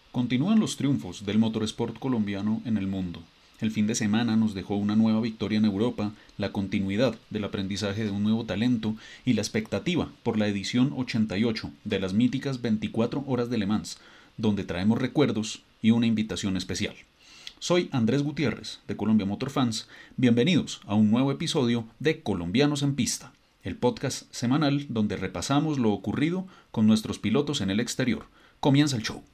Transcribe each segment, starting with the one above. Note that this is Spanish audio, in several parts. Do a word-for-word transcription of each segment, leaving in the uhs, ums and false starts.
Continúan los triunfos del motorsport colombiano en el mundo. El fin de semana nos dejó una nueva victoria en Europa, la continuidad del aprendizaje de un nuevo talento y la expectativa por la edición ochenta y ocho de las míticas veinticuatro horas de Le Mans, donde traemos recuerdos y una invitación especial. Soy Andrés Gutiérrez, de Colombia Motor Fans. Bienvenidos a un nuevo episodio de Colombianos en Pista, el podcast semanal donde repasamos lo ocurrido con nuestros pilotos en el exterior. Comienza el show.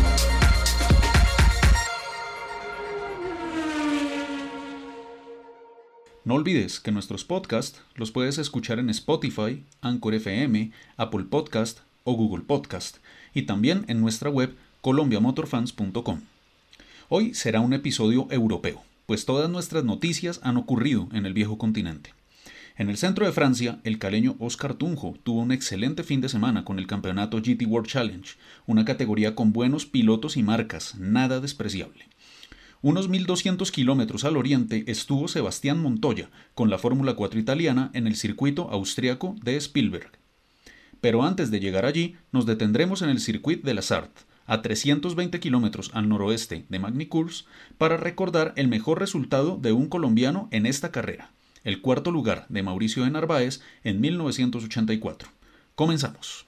No olvides que nuestros podcasts los puedes escuchar en Spotify, Anchor F M, Apple Podcast o Google Podcast, y también en nuestra web colombia motor fans punto com. Hoy será un episodio europeo, pues todas nuestras noticias han ocurrido en el viejo continente. En el centro de Francia, el caleño Óscar Tunjo tuvo un excelente fin de semana con el campeonato G T World Challenge, una categoría con buenos pilotos y marcas, nada despreciable. Unos mil doscientos kilómetros al oriente estuvo Sebastián Montoya con la Fórmula cuatro italiana en el circuito austriaco de Spielberg. Pero antes de llegar allí, nos detendremos en el circuito de la Sarthe, a trescientos veinte kilómetros al noroeste de Magny-Cours, para recordar el mejor resultado de un colombiano en esta carrera, el cuarto lugar de Mauricio de Narváez en mil novecientos ochenta y cuatro. Comenzamos.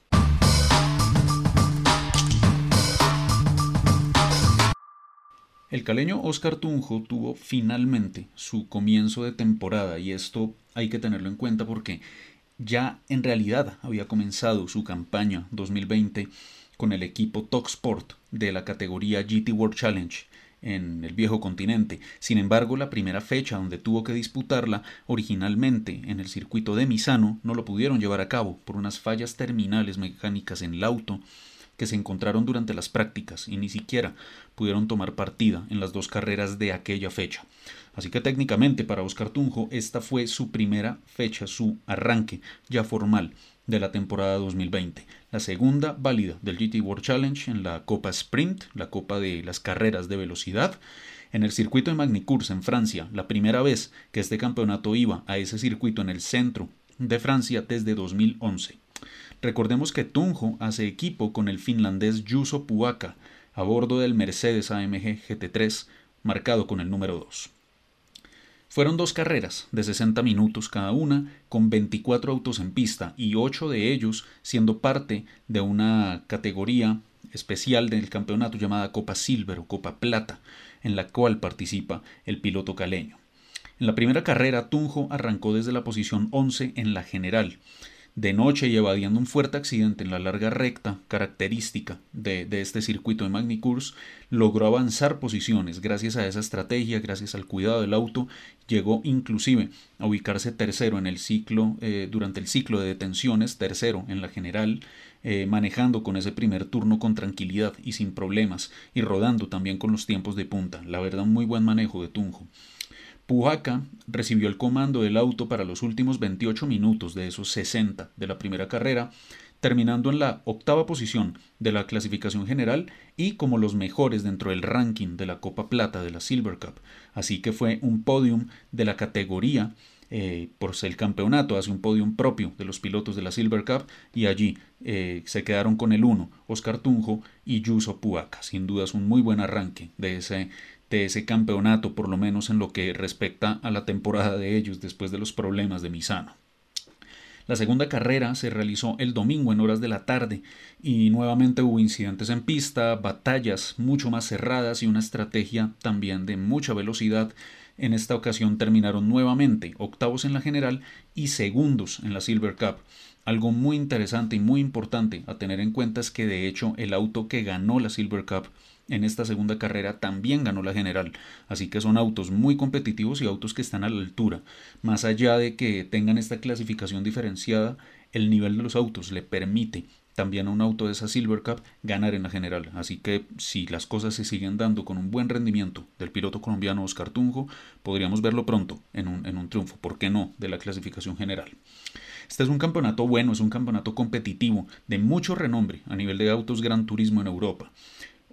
El caleño Óscar Tunjo tuvo finalmente su comienzo de temporada, y esto hay que tenerlo en cuenta porque ya en realidad había comenzado su campaña dos mil veinte con el equipo Toksport de la categoría G T World Challenge en el viejo continente. Sin embargo, la primera fecha donde tuvo que disputarla originalmente en el circuito de Misano no lo pudieron llevar a cabo por unas fallas terminales mecánicas en el auto que se encontraron durante las prácticas y ni siquiera pudieron tomar partida en las dos carreras de aquella fecha. Así que técnicamente para Óscar Tunjo esta fue su primera fecha, su arranque ya formal de la temporada dos mil veinte. La segunda válida del G T World Challenge en la Copa Sprint, la Copa de las carreras de velocidad, en el circuito de Magny-Cours en Francia, la primera vez que este campeonato iba a ese circuito en el centro de Francia desde dos mil once. Recordemos que Tunjo hace equipo con el finlandés Juuso Puukka a bordo del Mercedes A M G G T tres marcado con el número dos. Fueron dos carreras de sesenta minutos cada una, con veinticuatro autos en pista y ocho de ellos siendo parte de una categoría especial del campeonato llamada Copa Silver o Copa Plata, en la cual participa el piloto caleño. En la primera carrera, Tunjo arrancó desde la posición once en la general, de noche y evadiendo un fuerte accidente en la larga recta característica de, de este circuito de Magny-Cours, logró avanzar posiciones. Gracias a esa estrategia, gracias al cuidado del auto, llegó inclusive a ubicarse tercero en el ciclo, eh, durante el ciclo de detenciones, tercero en la general, eh, manejando con ese primer turno con tranquilidad y sin problemas, y rodando también con los tiempos de punta. La verdad, un muy buen manejo de Tunjo. Puukka recibió el comando del auto para los últimos veintiocho minutos de esos sesenta de la primera carrera, terminando en la octava posición de la clasificación general y como los mejores dentro del ranking de la Copa Plata de la Silver Cup. Así que fue un podium de la categoría, eh, por ser el campeonato, hace un podium propio de los pilotos de la Silver Cup, y allí eh, se quedaron con el uno, Óscar Tunjo y Juuso Puukka. Sin duda es un muy buen arranque de ese de ese campeonato, por lo menos en lo que respecta a la temporada de ellos después de los problemas de Misano. La segunda carrera se realizó el domingo en horas de la tarde y nuevamente hubo incidentes en pista, batallas mucho más cerradas y una estrategia también de mucha velocidad. En esta ocasión terminaron nuevamente octavos en la general y segundos en la Silver Cup. Algo muy interesante y muy importante a tener en cuenta es que de hecho el auto que ganó la Silver Cup en esta segunda carrera también ganó la general, así que son autos muy competitivos y autos que están a la altura. Más allá de que tengan esta clasificación diferenciada, el nivel de los autos le permite también a un auto de esa Silver Cup ganar en la general, así que si las cosas se siguen dando con un buen rendimiento del piloto colombiano Óscar Tunjo, podríamos verlo pronto en un, en un triunfo, ¿por qué no?, de la clasificación general. Este es un campeonato bueno, es un campeonato competitivo de mucho renombre a nivel de autos Gran Turismo en Europa.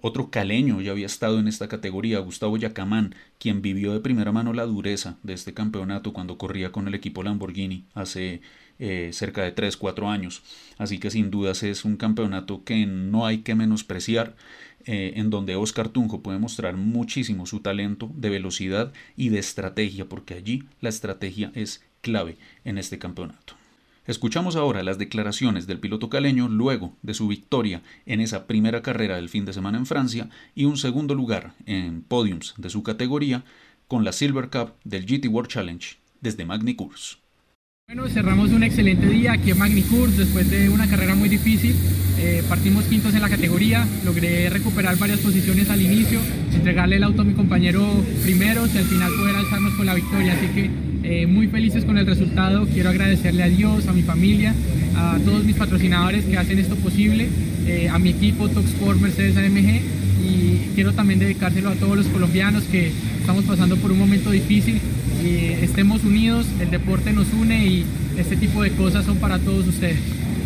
Otro caleño ya había estado en esta categoría, Gustavo Yacamán, quien vivió de primera mano la dureza de este campeonato cuando corría con el equipo Lamborghini hace eh, cerca de tres cuatro años. Así que sin dudas es un campeonato que no hay que menospreciar, eh, en donde Óscar Tunjo puede mostrar muchísimo su talento de velocidad y de estrategia, porque allí la estrategia es clave en este campeonato. Escuchamos ahora las declaraciones del piloto caleño luego de su victoria en esa primera carrera del fin de semana en Francia y un segundo lugar en podiums de su categoría con la Silver Cup del G T World Challenge desde Magny-Cours. Bueno, cerramos un excelente día aquí en Magny-Cours después de una carrera muy difícil. Eh, partimos quintos en la categoría, logré recuperar varias posiciones al inicio, entregarle el auto a mi compañero primero y al final poder alzarnos con la victoria, así que Eh, muy felices con el resultado. Quiero agradecerle a Dios, a mi familia, a todos mis patrocinadores que hacen esto posible, eh, a mi equipo Toxport Mercedes A M G, y quiero también dedicárselo a todos los colombianos que estamos pasando por un momento difícil. Eh, estemos unidos, el deporte nos une y este tipo de cosas son para todos ustedes.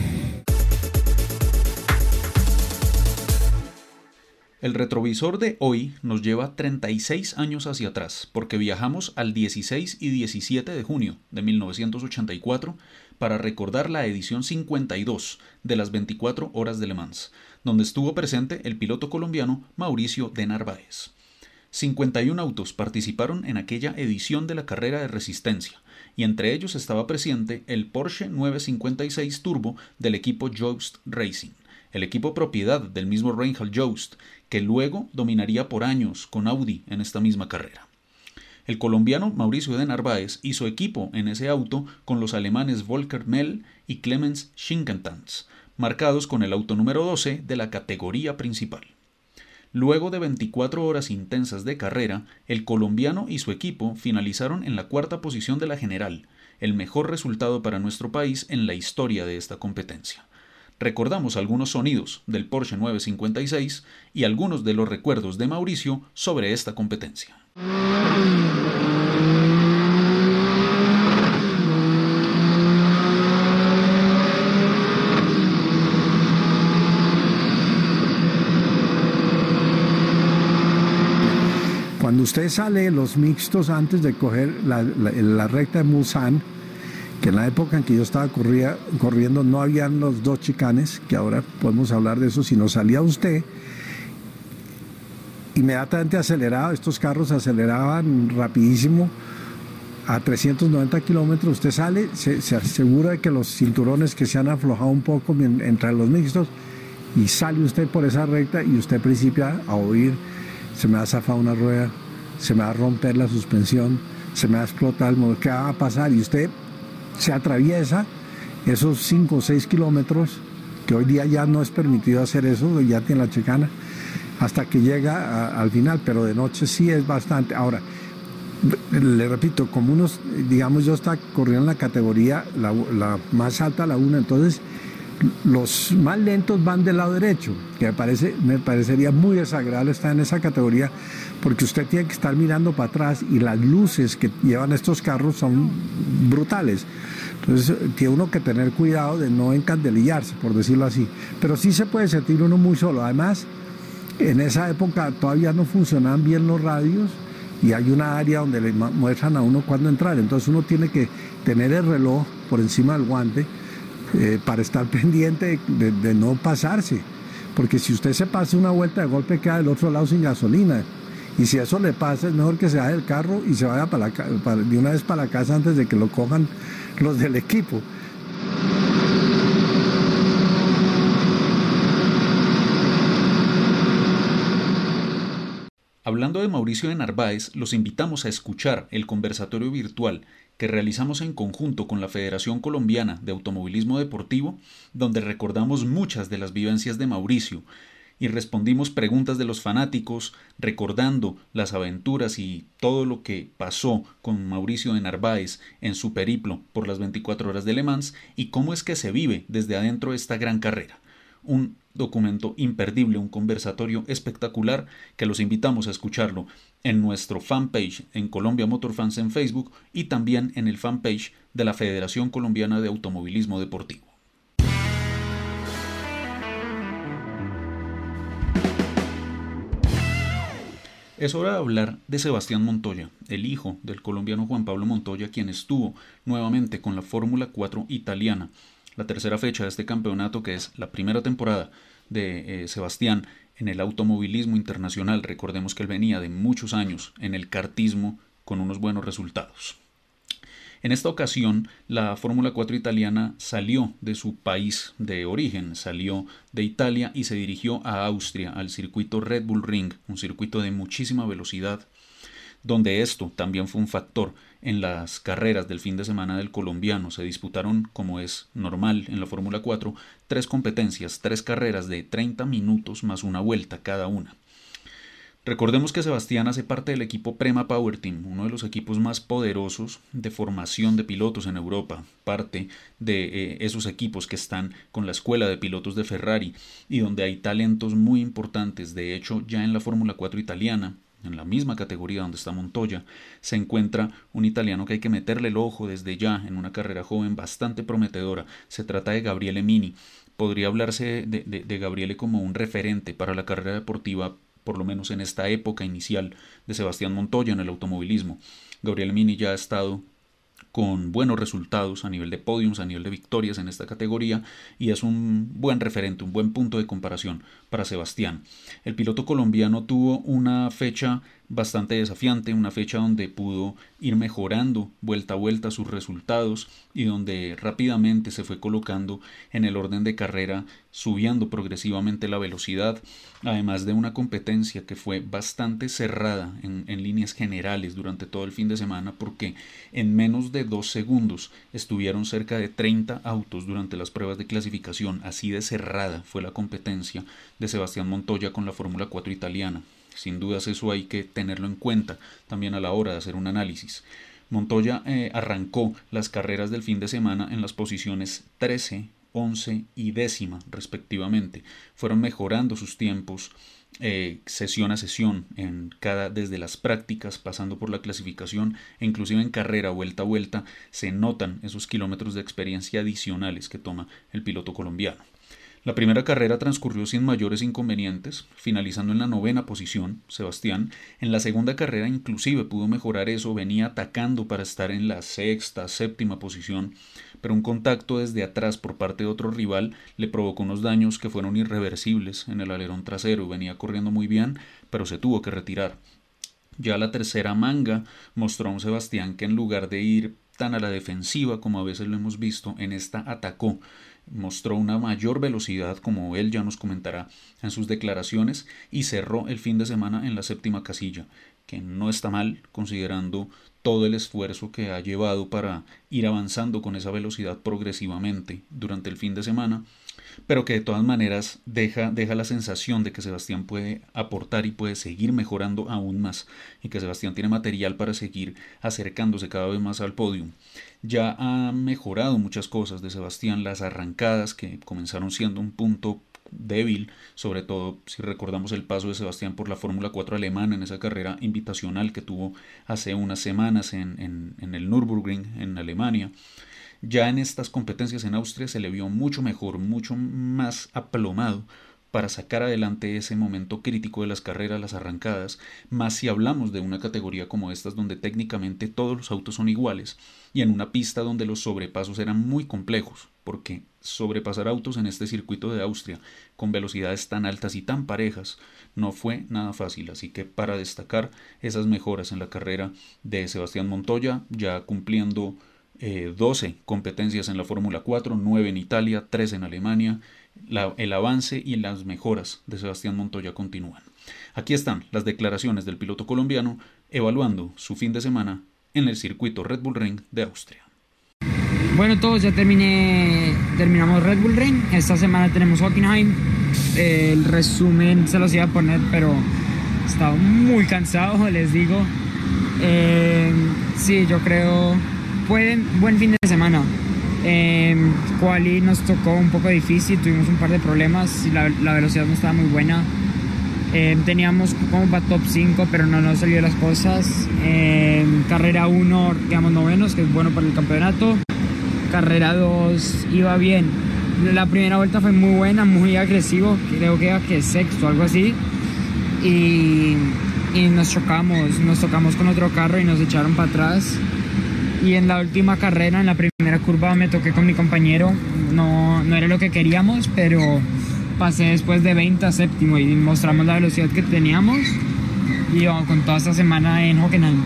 El retrovisor de hoy nos lleva treinta y seis años hacia atrás, porque viajamos al dieciséis y diecisiete de junio de mil novecientos ochenta y cuatro para recordar la edición cincuenta y dos de las veinticuatro horas de Le Mans, donde estuvo presente el piloto colombiano Mauricio de Narváez. cincuenta y un autos participaron en aquella edición de la carrera de resistencia, y entre ellos estaba presente el Porsche novecientos cincuenta y seis Turbo del equipo Joust Racing, el equipo propiedad del mismo Reinhard Joust, que luego dominaría por años con Audi en esta misma carrera. El colombiano Mauricio de Narváez hizo equipo en ese auto con los alemanes Volker Mell y Clemens Schinkentanz, marcados con el auto número doce de la categoría principal. Luego de veinticuatro horas intensas de carrera, el colombiano y su equipo finalizaron en la cuarta posición de la general, el mejor resultado para nuestro país en la historia de esta competencia. Recordamos algunos sonidos del Porsche novecientos cincuenta y seis y algunos de los recuerdos de Mauricio sobre esta competencia. Cuando usted sale de los mixtos antes de coger la, la, la recta de Mulsanne, que en la época en que yo estaba corría, corriendo no habían los dos chicanes, que ahora podemos hablar de eso, sino salía usted, inmediatamente aceleraba, estos carros aceleraban rapidísimo, a trescientos noventa kilómetros, usted sale, se, se asegura de que los cinturones que se han aflojado un poco entre los mixtos, y sale usted por esa recta y usted principia a oír, se me va a zafar una rueda, se me va a romper la suspensión, se me va a explotar el motor, ¿qué va a pasar? Y usted se atraviesa esos cinco o seis kilómetros, que hoy día ya no es permitido hacer eso, ya tiene la chicana, hasta que llega a, al final, pero de noche sí es bastante. Ahora, le repito, como unos, digamos, yo estaba corriendo en la categoría, la, la más alta, la una, entonces los más lentos van del lado derecho, que me, parece, me parecería muy desagradable estar en esa categoría, porque usted tiene que estar mirando para atrás y las luces que llevan estos carros son brutales. Entonces tiene uno que tener cuidado de no encandelillarse, por decirlo así. Pero sí se puede sentir uno muy solo. Además, en esa época todavía no funcionaban bien los radios y hay una área donde le muestran a uno cuándo entrar. Entonces uno tiene que tener el reloj por encima del guante, Eh, para estar pendiente de, de no pasarse, porque si usted se pasa una vuelta de golpe queda del otro lado sin gasolina, y si eso le pasa es mejor que se vaya del carro y se vaya para la, para, de una vez para la casa antes de que lo cojan los del equipo. Hablando de Mauricio de Narváez, los invitamos a escuchar el conversatorio virtual que realizamos en conjunto con la Federación Colombiana de Automovilismo Deportivo, donde recordamos muchas de las vivencias de Mauricio y respondimos preguntas de los fanáticos, recordando las aventuras y todo lo que pasó con Mauricio de Narváez en su periplo por las veinticuatro horas de Le Mans y cómo es que se vive desde adentro esta gran carrera. Un documento imperdible, un conversatorio espectacular que los invitamos a escucharlo en nuestro fanpage en Colombia Motor Fans en Facebook y también en el fanpage de la Federación Colombiana de Automovilismo Deportivo. Es hora de hablar de Sebastián Montoya, el hijo del colombiano Juan Pablo Montoya, quien estuvo nuevamente con la Fórmula cuatro italiana, la tercera fecha de este campeonato, que es la primera temporada de eh, Sebastián en el automovilismo internacional. Recordemos que él venía de muchos años en el kartismo con unos buenos resultados. En esta ocasión, la Fórmula cuatro italiana salió de su país de origen, salió de Italia y se dirigió a Austria, al circuito Red Bull Ring, un circuito de muchísima velocidad, donde esto también fue un factor en las carreras del fin de semana del colombiano. Se disputaron, como es normal en la Fórmula cuatro, tres competencias, tres carreras de treinta minutos más una vuelta cada una. Recordemos que Sebastián hace parte del equipo Prema Power Team, uno de los equipos más poderosos de formación de pilotos en Europa, parte de eh, esos equipos que están con la escuela de pilotos de Ferrari y donde hay talentos muy importantes. De hecho, ya en la Fórmula cuatro italiana, en la misma categoría donde está Montoya, se encuentra un italiano que hay que meterle el ojo desde ya en una carrera joven bastante prometedora. Se trata de Gabriele Mini. Podría hablarse de, de, de Gabriele como un referente para la carrera deportiva, por lo menos en esta época inicial de Sebastián Montoya en el automovilismo. Gabriele Mini ya ha estado con buenos resultados a nivel de podiums, a nivel de victorias en esta categoría, y es un buen referente, un buen punto de comparación para Sebastián. El piloto colombiano tuvo una fecha bastante desafiante, una fecha donde pudo ir mejorando vuelta a vuelta sus resultados y donde rápidamente se fue colocando en el orden de carrera, subiendo progresivamente la velocidad, además de una competencia que fue bastante cerrada en, en líneas generales durante todo el fin de semana, porque en menos de dos segundos estuvieron cerca de treinta autos durante las pruebas de clasificación. Así de cerrada fue la competencia de Sebastián Montoya con la Fórmula cuatro italiana. Sin dudas eso hay que tenerlo en cuenta también a la hora de hacer un análisis. Montoya eh, arrancó las carreras del fin de semana en las posiciones trece, once y décima respectivamente. Fueron mejorando sus tiempos eh, sesión a sesión, en cada, desde las prácticas, pasando por la clasificación e inclusive en carrera, vuelta a vuelta, se notan esos kilómetros de experiencia adicionales que toma el piloto colombiano. La primera carrera transcurrió sin mayores inconvenientes, finalizando en la novena posición Sebastián. En la segunda carrera inclusive pudo mejorar eso, venía atacando para estar en la sexta, séptima posición, pero un contacto desde atrás por parte de otro rival le provocó unos daños que fueron irreversibles en el alerón trasero. Venía corriendo muy bien, pero se tuvo que retirar. Ya la tercera manga mostró a un Sebastián que en lugar de ir tan a la defensiva como a veces lo hemos visto, en esta atacó. Mostró una mayor velocidad, como él ya nos comentará en sus declaraciones, y cerró el fin de semana en la séptima casilla, que no está mal considerando todo el esfuerzo que ha llevado para ir avanzando con esa velocidad progresivamente durante el fin de semana, pero que de todas maneras deja, deja la sensación de que Sebastián puede aportar y puede seguir mejorando aún más, y que Sebastián tiene material para seguir acercándose cada vez más al podio. Ya ha mejorado muchas cosas de Sebastián, las arrancadas que comenzaron siendo un punto débil, sobre todo si recordamos el paso de Sebastián por la Fórmula cuatro alemana en esa carrera invitacional que tuvo hace unas semanas en, en, en el Nürburgring en Alemania. Ya en estas competencias en Austria se le vio mucho mejor, mucho más aplomado para sacar adelante ese momento crítico de las carreras, las arrancadas, más si hablamos de una categoría como estas donde técnicamente todos los autos son iguales y en una pista donde los sobrepasos eran muy complejos, porque sobrepasar autos en este circuito de Austria con velocidades tan altas y tan parejas no fue nada fácil. Así que para destacar esas mejoras en la carrera de Sebastián Montoya, ya cumpliendo eh, doce competencias en la Fórmula cuatro, nueve en Italia, tres en Alemania, La, el avance y las mejoras de Sebastián Montoya continúan. Aquí están las declaraciones del piloto colombiano evaluando su fin de semana en el circuito Red Bull Ring de Austria. Bueno, todos, ya terminé, terminamos Red Bull Ring. Esta semana tenemos Hockenheim. Eh, el resumen se los iba a poner, pero estaba muy cansado, les digo. Eh, sí, yo creo fue buen fin de semana. Eh, quali nos tocó un poco difícil, tuvimos un par de problemas y la, la velocidad no estaba muy buena. Eh, teníamos como para top cinco, pero no nos salió las cosas. Eh, carrera uno, digamos novenos, que es bueno para el campeonato. Carrera dos iba bien. La primera vuelta fue muy buena, muy agresivo, creo que iba que sexto, algo así. Y, y nos chocamos, nos tocamos con otro carro y nos echaron para atrás. Y en la última carrera, en la primera curva, me toqué con mi compañero. No, no era lo que queríamos, pero pasé después de veinte a séptimo y mostramos la velocidad que teníamos. Y oh, con toda esta semana en Hockenheim.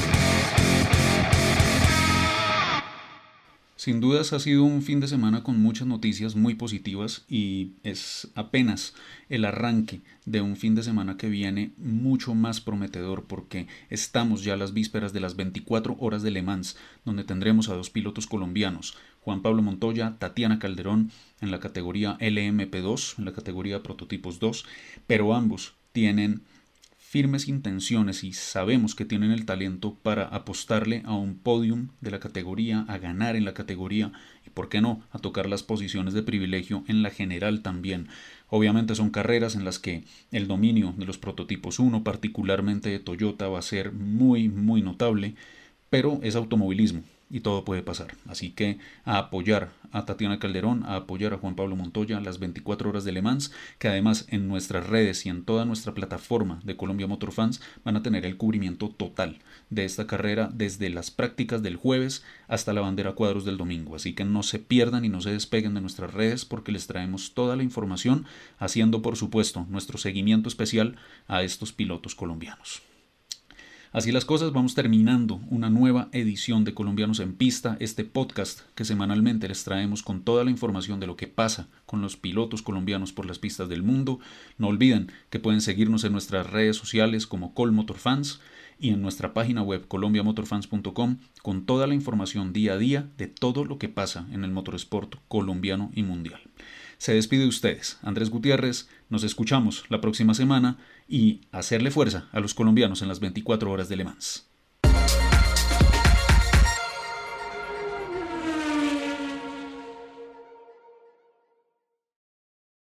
Sin dudas ha sido un fin de semana con muchas noticias muy positivas y es apenas el arranque de un fin de semana que viene mucho más prometedor porque estamos ya a las vísperas de las veinticuatro horas de Le Mans, donde tendremos a dos pilotos colombianos, Juan Pablo Montoya, Tatiana Calderón en la categoría L M P dos, en la categoría Prototipos dos, pero ambos tienen firmes intenciones y sabemos que tienen el talento para apostarle a un podium de la categoría, a ganar en la categoría y, por qué no, a tocar las posiciones de privilegio en la general también. Obviamente son carreras en las que el dominio de los prototipos uno, particularmente de Toyota, va a ser muy, muy notable, pero es automovilismo y todo puede pasar. Así que a apoyar a Tatiana Calderón, a apoyar a Juan Pablo Montoya las veinticuatro horas de Le Mans, que además en nuestras redes y en toda nuestra plataforma de Colombia Motor Fans van a tener el cubrimiento total de esta carrera desde las prácticas del jueves hasta la bandera cuadros del domingo. Así que no se pierdan y no se despeguen de nuestras redes porque les traemos toda la información, haciendo por supuesto nuestro seguimiento especial a estos pilotos colombianos. Así las cosas, vamos terminando una nueva edición de Colombianos en Pista, este podcast que semanalmente les traemos con toda la información de lo que pasa con los pilotos colombianos por las pistas del mundo. No olviden que pueden seguirnos en nuestras redes sociales como Colmotorfans y en nuestra página web colombia motor fans punto com con toda la información día a día de todo lo que pasa en el motorsport colombiano y mundial. Se despide de ustedes, Andrés Gutiérrez, nos escuchamos la próxima semana y hacerle fuerza a los colombianos en las veinticuatro horas de Le Mans.